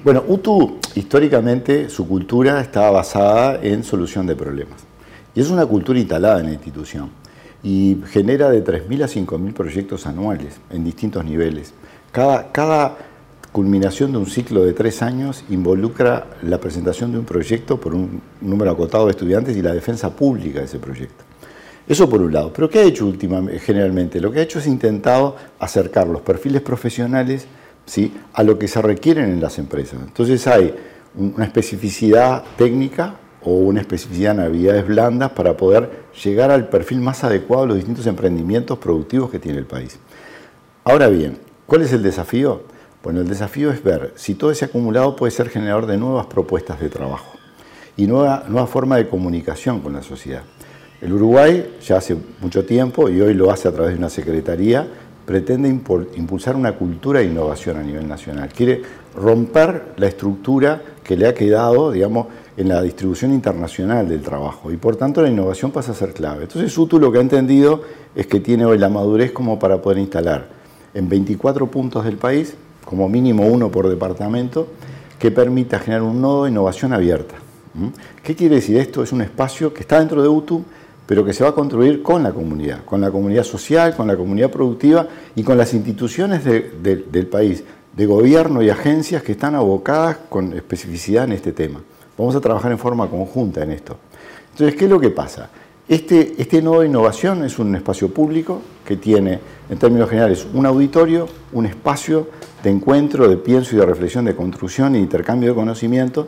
Bueno, UTU históricamente su cultura estaba basada en solución de problemas. Y es una cultura instalada en la institución. Y genera de 3.000 a 5.000 proyectos anuales en distintos niveles. Cada culminación de un ciclo de 3 años involucra la presentación de un proyecto por un número acotado de estudiantes y la defensa pública de ese proyecto. Eso por un lado. Pero ¿qué ha hecho generalmente? Lo que ha hecho es intentado acercar los perfiles profesionales, ¿sí?, a lo que se requieren en las empresas. Entonces hay una especificidad técnica o una especificidad en habilidades blandas para poder llegar al perfil más adecuado a los distintos emprendimientos productivos que tiene el país. Ahora bien, ¿cuál es el desafío? Bueno, el desafío es ver si todo ese acumulado puede ser generador de nuevas propuestas de trabajo y nueva forma de comunicación con la sociedad. El Uruguay, ya hace mucho tiempo, y hoy lo hace a través de una secretaría, pretende impulsar una cultura de innovación a nivel nacional. Quiere romper la estructura que le ha quedado, digamos, en la distribución internacional del trabajo, y por tanto la innovación pasa a ser clave. Entonces UTU lo que ha entendido es que tiene hoy la madurez como para poder instalar en 24 puntos del país, como mínimo uno por departamento, que permita generar un nodo de innovación abierta. ¿Qué quiere decir esto? Es un espacio que está dentro de UTU, pero que se va a construir con la comunidad social, con la comunidad productiva y con las instituciones del país, de gobierno y agencias que están abocadas con especificidad en este tema. Vamos a trabajar en forma conjunta en esto. Entonces, ¿qué es lo que pasa? Este nodo de innovación es un espacio público que tiene, en términos generales, un auditorio, un espacio de encuentro, de pienso y de reflexión, de construcción e intercambio de conocimiento,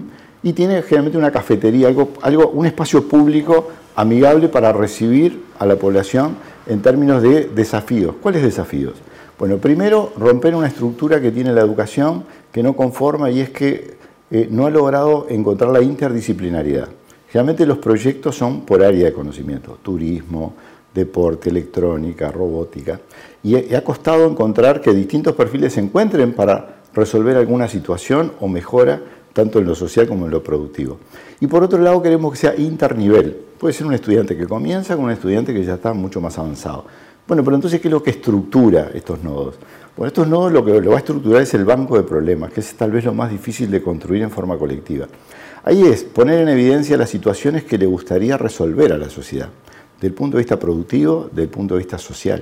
y tiene generalmente una cafetería, un espacio público amigable para recibir a la población en términos de desafíos. ¿Cuáles desafíos? Bueno, primero, romper una estructura que tiene la educación que no conforma, y es que no ha logrado encontrar la interdisciplinariedad. Generalmente los proyectos son por área de conocimiento, turismo, deporte, electrónica, robótica, y ha costado encontrar que distintos perfiles se encuentren para resolver alguna situación o mejora, tanto en lo social como en lo productivo. Y por otro lado queremos que sea internivel. Puede ser un estudiante que comienza con un estudiante que ya está mucho más avanzado. Bueno, pero entonces, ¿qué es lo que estructura estos nodos? Bueno, estos nodos lo que lo va a estructurar es el banco de problemas, que es tal vez lo más difícil de construir en forma colectiva. Ahí es poner en evidencia las situaciones que le gustaría resolver a la sociedad, desde el punto de vista productivo, desde el punto de vista social.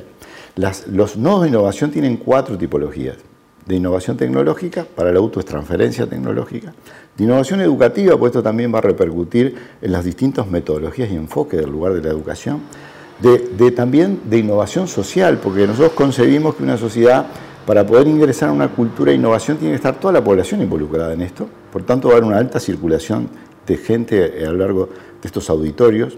Los nodos de innovación tienen 4 tipologías. De innovación tecnológica, para la UTU es transferencia tecnológica, de innovación educativa, pues esto también va a repercutir en las distintas metodologías y enfoques del lugar de la educación, también de innovación social, porque nosotros concebimos que una sociedad, para poder ingresar a una cultura de innovación, tiene que estar toda la población involucrada en esto, por tanto va a haber una alta circulación de gente a lo largo de estos auditorios,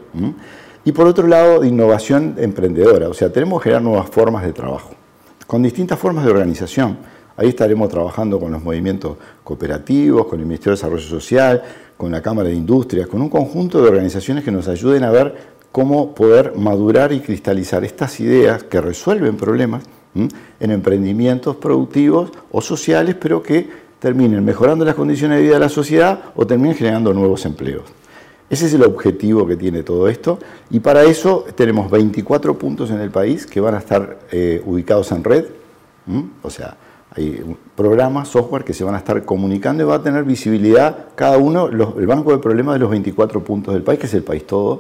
y por otro lado, de innovación emprendedora, o sea, tenemos que generar nuevas formas de trabajo, con distintas formas de organización. Ahí estaremos trabajando con los movimientos cooperativos, con el Ministerio de Desarrollo Social, con la Cámara de Industrias, con un conjunto de organizaciones que nos ayuden a ver cómo poder madurar y cristalizar estas ideas que resuelven problemas en emprendimientos productivos o sociales, pero que terminen mejorando las condiciones de vida de la sociedad o terminen generando nuevos empleos. Ese es el objetivo que tiene todo esto, y para eso tenemos 24 puntos en el país que van a estar ubicados en red, o sea, hay programas, software que se van a estar comunicando, y va a tener visibilidad cada uno, el banco de problemas de los 24 puntos del país, que es el país todo.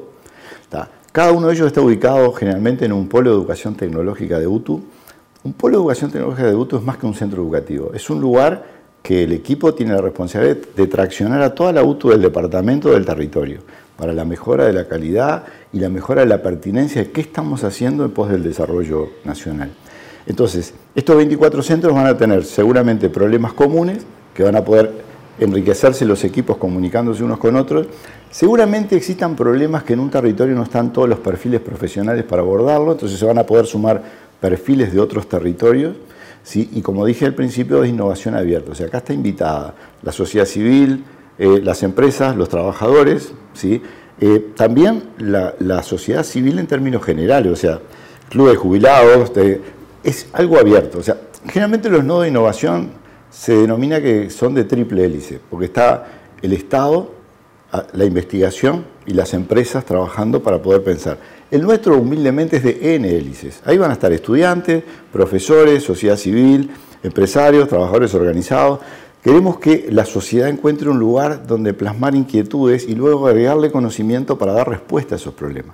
Cada uno de ellos está ubicado generalmente en un polo de educación tecnológica de UTU. Un polo de educación tecnológica de UTU es más que un centro educativo, es un lugar que el equipo tiene la responsabilidad de traccionar a toda la UTU del departamento, del territorio, para la mejora de la calidad y la mejora de la pertinencia de qué estamos haciendo en pos del desarrollo nacional. Entonces, estos 24 centros van a tener seguramente problemas comunes, que van a poder enriquecerse los equipos comunicándose unos con otros. Seguramente existan problemas que en un territorio no están todos los perfiles profesionales para abordarlo, entonces se van a poder sumar perfiles de otros territorios, ¿sí? Y como dije al principio, es innovación abierta. O sea, acá está invitada la sociedad civil, las empresas, los trabajadores, ¿sí? También la sociedad civil en términos generales, o sea, clubes de jubilados, es algo abierto. O sea, generalmente los nodos de innovación se denomina que son de triple hélice, porque está el Estado, la investigación y las empresas trabajando para poder pensar. El nuestro humildemente es de N hélices. Ahí van a estar estudiantes, profesores, sociedad civil, empresarios, trabajadores organizados, Queremos que la sociedad encuentre un lugar donde plasmar inquietudes y luego agregarle conocimiento para dar respuesta a esos problemas.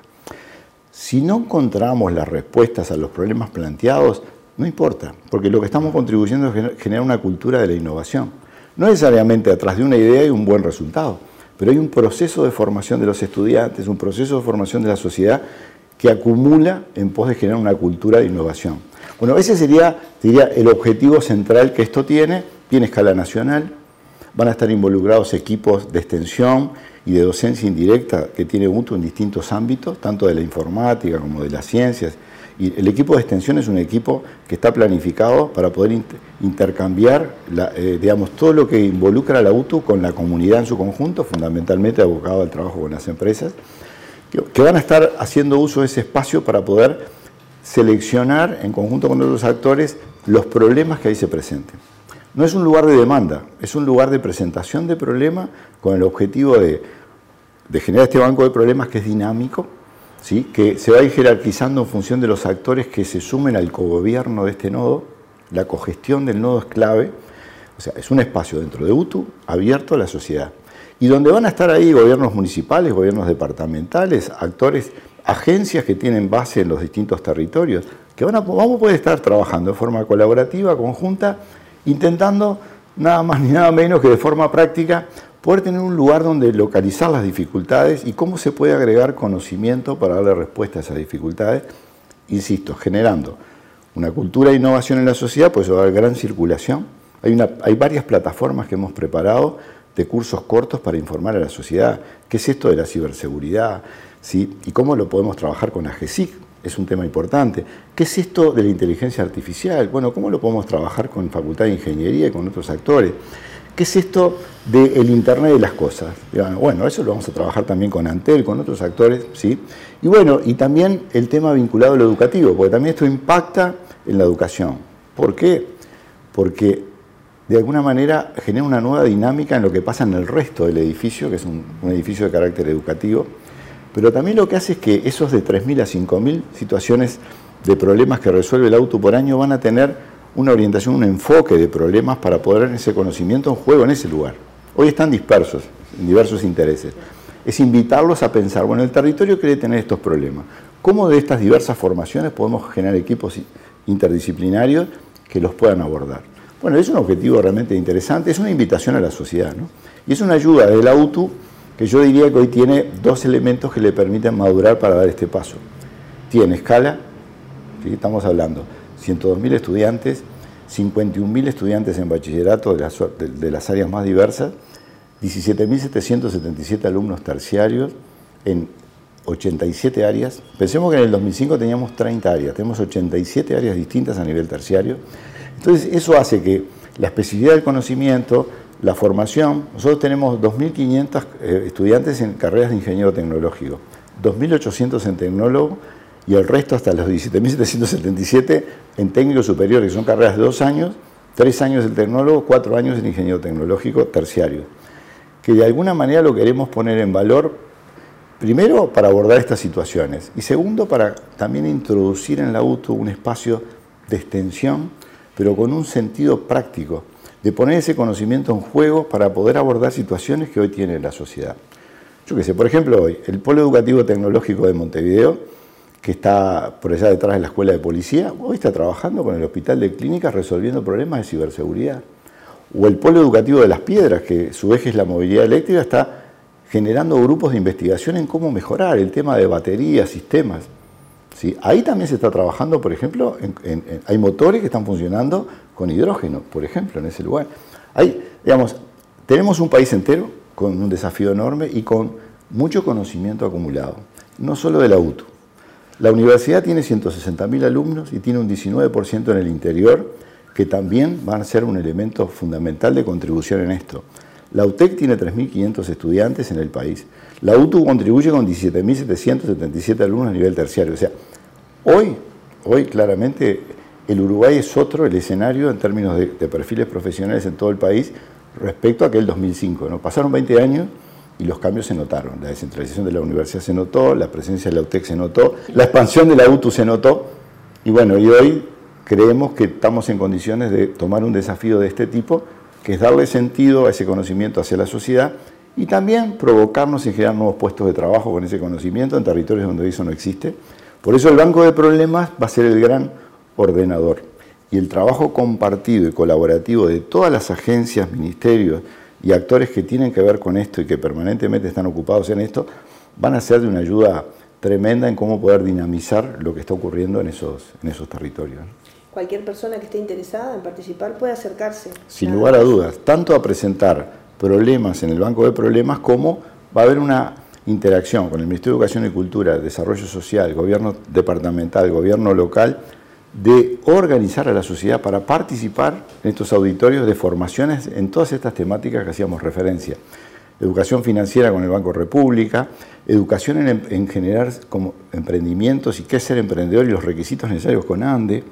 Si no encontramos las respuestas a los problemas planteados, no importa, porque lo que estamos contribuyendo es generar una cultura de la innovación. No necesariamente atrás de una idea hay un buen resultado, pero hay un proceso de formación de los estudiantes, un proceso de formación de la sociedad que acumula en pos de generar una cultura de innovación. Bueno, ese sería, diría, el objetivo central que esto tiene escala nacional. Van a estar involucrados equipos de extensión y de docencia indirecta que tiene UTU en distintos ámbitos, tanto de la informática como de las ciencias. Y el equipo de extensión es un equipo que está planificado para poder intercambiar digamos, todo lo que involucra a la UTU con la comunidad en su conjunto, fundamentalmente abocado al trabajo con las empresas, que van a estar haciendo uso de ese espacio para poder seleccionar en conjunto con otros actores los problemas que ahí se presenten. No es un lugar de demanda, es un lugar de presentación de problemas con el objetivo de generar este banco de problemas que es dinámico, ¿sí? Que se va a ir jerarquizando en función de los actores que se sumen al cogobierno de este nodo. La cogestión del nodo es clave, o sea, es un espacio dentro de UTU abierto a la sociedad. Y donde van a estar ahí gobiernos municipales, gobiernos departamentales, actores, agencias que tienen base en los distintos territorios, que vamos a poder estar trabajando de forma colaborativa, conjunta, intentando nada más ni nada menos que de forma práctica poder tener un lugar donde localizar las dificultades y cómo se puede agregar conocimiento para darle respuesta a esas dificultades, insisto, generando una cultura de innovación en la sociedad, pues va a haber gran circulación. Hay varias plataformas que hemos preparado de cursos cortos para informar a la sociedad qué es esto de la ciberseguridad, ¿sí? Y cómo lo podemos trabajar con AGESIC. Es un tema importante. ¿Qué es esto de la inteligencia artificial? Bueno, ¿cómo lo podemos trabajar con Facultad de Ingeniería y con otros actores? ¿Qué es esto del Internet de las cosas? Bueno, eso lo vamos a trabajar también con Antel, con otros actores, ¿sí? Y bueno, y también el tema vinculado a lo educativo, porque también esto impacta en la educación. ¿Por qué? Porque de alguna manera genera una nueva dinámica en lo que pasa en el resto del edificio, que es un edificio de carácter educativo, pero también lo que hace es que esos de 3.000 a 5.000 situaciones de problemas que resuelve el auto por año van a tener una orientación, un enfoque de problemas para poder en ese conocimiento en juego en ese lugar. Hoy están dispersos en diversos intereses. Es invitarlos a pensar, bueno, el territorio quiere tener estos problemas. ¿Cómo de estas diversas formaciones podemos generar equipos interdisciplinarios que los puedan abordar? Bueno, es un objetivo realmente interesante, es una invitación a la sociedad, ¿no? Y es una ayuda de la UTU que yo diría que hoy tiene dos elementos que le permiten madurar para dar este paso. Tiene escala, ¿sí? Estamos hablando 102.000 estudiantes, 51.000 estudiantes en bachillerato de las áreas más diversas, 17.777 alumnos terciarios en 87 áreas. Pensemos que en el 2005 teníamos 30 áreas, tenemos 87 áreas distintas a nivel terciario. Entonces eso hace que la especificidad del conocimiento, la formación, nosotros tenemos 2.500 estudiantes en carreras de ingeniero tecnológico, 2.800 en tecnólogo y el resto hasta los 17.777 en técnico superior, que son carreras de 2 años, 3 años en tecnólogo, 4 años en ingeniero tecnológico terciario, que de alguna manera lo queremos poner en valor, primero para abordar estas situaciones y segundo para también introducir en la UTU un espacio de extensión, pero con un sentido práctico, de poner ese conocimiento en juego para poder abordar situaciones que hoy tiene la sociedad. Yo qué sé, por ejemplo, hoy, el Polo Educativo Tecnológico de Montevideo, que está por allá detrás de la Escuela de Policía, hoy está trabajando con el Hospital de Clínicas resolviendo problemas de ciberseguridad. O el Polo Educativo de Las Piedras, que su eje es la movilidad eléctrica, está generando grupos de investigación en cómo mejorar el tema de baterías, sistemas. ¿Sí? Ahí también se está trabajando, por ejemplo, hay motores que están funcionando con hidrógeno, por ejemplo, en ese lugar. Digamos, tenemos un país entero con un desafío enorme y con mucho conocimiento acumulado, no solo de la UTU. La universidad tiene 160.000 alumnos y tiene un 19% en el interior, que también van a ser un elemento fundamental de contribución en esto. La UTEC tiene 3.500 estudiantes en el país. La UTU contribuye con 17.777 alumnos a nivel terciario. O sea, hoy claramente el Uruguay es otro, el escenario en términos de perfiles profesionales en todo el país respecto a aquel 2005, ¿no? Pasaron 20 años y los cambios se notaron. La descentralización de la universidad se notó, la presencia de la UTEC se notó, la expansión de la UTU se notó y bueno, y hoy creemos que estamos en condiciones de tomar un desafío de este tipo que es darle sentido a ese conocimiento hacia la sociedad y también provocarnos en generar nuevos puestos de trabajo con ese conocimiento en territorios donde eso no existe. Por eso el Banco de Problemas va a ser el gran ordenador. Y el trabajo compartido y colaborativo de todas las agencias, ministerios y actores que tienen que ver con esto y que permanentemente están ocupados en esto, van a ser de una ayuda tremenda en cómo poder dinamizar lo que está ocurriendo en esos territorios. Cualquier persona que esté interesada en participar puede acercarse. Sin lugar a dudas, tanto a presentar problemas en el Banco de Problemas como va a haber una interacción con el Ministerio de Educación y Cultura, Desarrollo Social, Gobierno Departamental, Gobierno Local, de organizar a la sociedad para participar en estos auditorios de formaciones en todas estas temáticas que hacíamos referencia. Educación financiera con el Banco República, educación en generar como emprendimientos y qué es ser emprendedor y los requisitos necesarios con ANDE.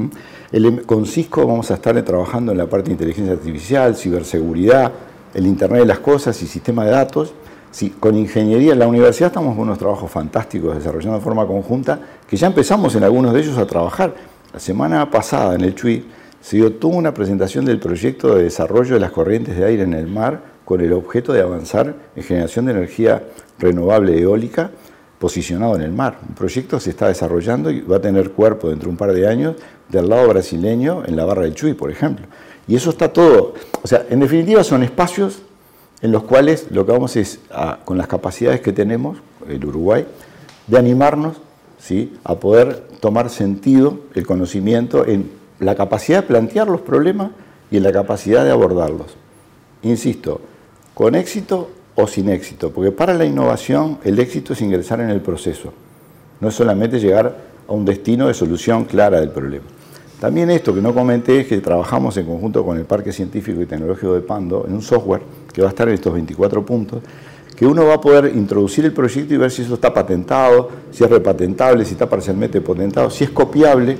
Con Cisco vamos a estar trabajando en la parte de inteligencia artificial, ciberseguridad, el Internet de las Cosas y sistema de datos. Sí, con ingeniería en la universidad estamos con unos trabajos fantásticos desarrollando de forma conjunta, que ya empezamos en algunos de ellos a trabajar. La semana pasada en el CHUI se dio toda una presentación del proyecto de desarrollo de las corrientes de aire en el mar con el objeto de avanzar en generación de energía renovable eólica posicionado en el mar. Un proyecto se está desarrollando y va a tener cuerpo dentro de un par de años del lado brasileño en la Barra del Chuy, por ejemplo. Y eso está todo, o sea, en definitiva son espacios en los cuales lo que vamos es, con las capacidades que tenemos, el Uruguay, de animarnos, ¿sí?, a poder tomar sentido el conocimiento en la capacidad de plantear los problemas y en la capacidad de abordarlos. Insisto, con éxito o sin éxito, porque para la innovación el éxito es ingresar en el proceso, no es solamente llegar a un destino de solución clara del problema. También esto que no comenté es que trabajamos en conjunto con el Parque Científico y Tecnológico de Pando en un software que va a estar en estos 24 puntos, que uno va a poder introducir el proyecto y ver si eso está patentado, si es repatentable, si está parcialmente patentado, si es copiable.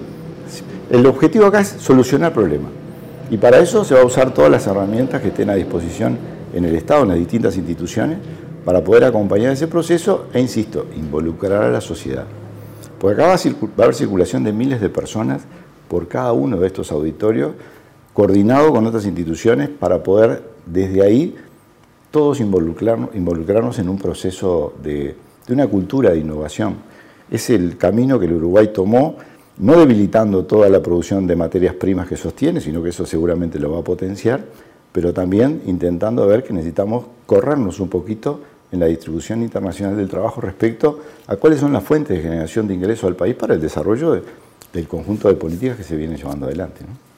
El objetivo acá es solucionar problemas. Y para eso se va a usar todas las herramientas que estén a disposición en el Estado, en las distintas instituciones, para poder acompañar ese proceso e, insisto, involucrar a la sociedad. Porque acá va a haber circulación de miles de personas por cada uno de estos auditorios, coordinado con otras instituciones para poder, desde ahí, todos involucrarnos en un proceso de una cultura de innovación. Es el camino que el Uruguay tomó, no debilitando toda la producción de materias primas que sostiene, sino que eso seguramente lo va a potenciar, pero también intentando ver que necesitamos corrernos un poquito en la distribución internacional del trabajo respecto a cuáles son las fuentes de generación de ingresos al país para el desarrollo del conjunto de políticas que se vienen llevando adelante, ¿no?